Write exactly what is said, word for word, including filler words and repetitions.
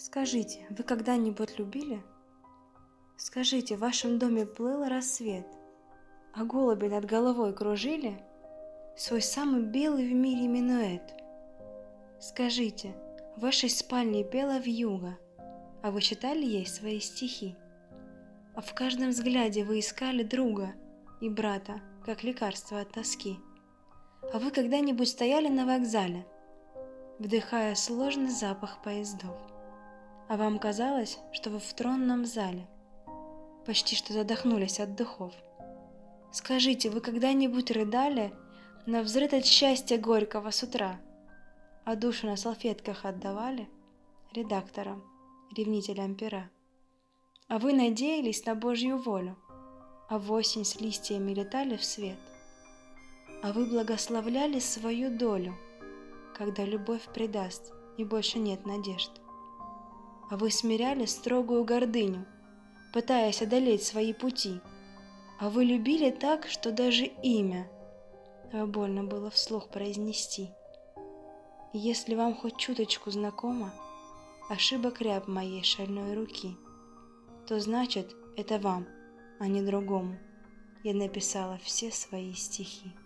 Скажите, вы когда-нибудь любили? Скажите, в вашем доме плыл рассвет, а голуби над головой кружили свой самый белый в мире минуэт? Скажите, в вашей спальне пела вьюга, а вы читали ей свои стихи? А в каждом взгляде вы искали друга и брата, как лекарство от тоски? А вы когда-нибудь стояли на вокзале, вдыхая сложный запах поездов? А вам казалось, что вы в тронном зале, почти что задохнулись от духов? Скажите, вы когда-нибудь рыдали навзрыд от счастья горького с утра, а душу на салфетках отдавали редакторам, ревнителям пера? А вы надеялись на Божью волю, а в осень с листьями летали в свет? А вы благословляли свою долю, когда любовь предаст и больше нет надежд? А вы смиряли строгую гордыню, пытаясь одолеть свои пути? А вы любили так, что даже имя больно было вслух произнести? И если вам хоть чуточку знакома ошибок рябь моей шальной руки, то значит, это вам, а не другому, я написала все свои стихи.